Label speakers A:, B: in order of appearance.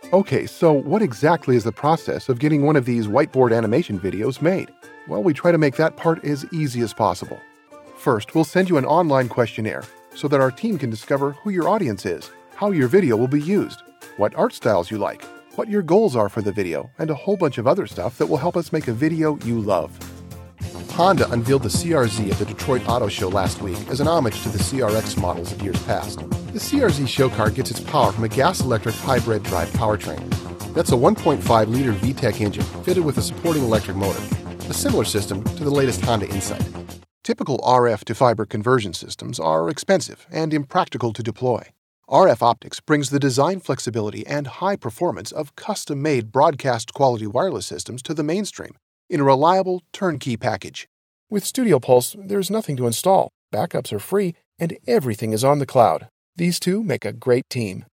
A: Okay, so what exactly is the process of getting one of these whiteboard animation videos made? Well, we try to make that part as easy as possible. First, we'll send you an online questionnaire so that our team can discover who your audience is, how your video will be used, what art styles you like, what your goals are for the video, and a whole bunch of other stuff that will help us make a video you love. Honda unveiled the CRZ at the Detroit Auto Show last week as an homage to the CRX models of years past. The CRZ show car gets its power from a gas-electric hybrid drive powertrain. That's a 1.5-liter VTEC engine fitted with a supporting electric motor, a similar system to the latest Honda Insight. Typical RF to fiber conversion systems are expensive and impractical to deploy. RF Optics brings the design flexibility and high performance of custom-made broadcast-quality wireless systems to the mainstream in a reliable, turnkey package. With Studio Pulse, there's nothing to install, backups are free, and everything is on the cloud. These two make a great team.